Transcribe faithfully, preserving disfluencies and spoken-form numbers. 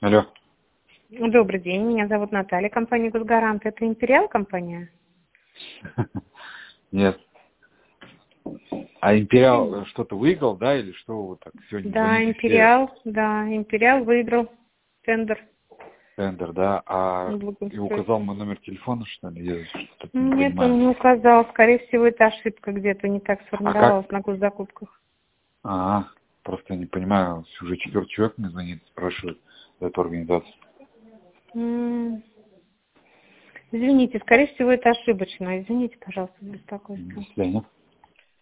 Алло. Добрый день, меня зовут Наталья, компания «Госгарант». Это «Империал» компания? Нет. А «Империал» что-то выиграл, да, или что вы так сегодня Да, звоните все? «Империал», да, «Империал» выиграл тендер. Тендер, да, а на и благоустройство. указал мой номер телефона, что ли? Я что-то не Нет, понимаю. он не указал. Скорее всего, это ошибка где-то не так А сформировалась как? на госзакупках. А, просто я не понимаю, уже четвертый человек мне звонит, спрашивает за эту организацию. М. Извините, скорее всего, это ошибочно. Извините, пожалуйста, за беспокойство. До свидания.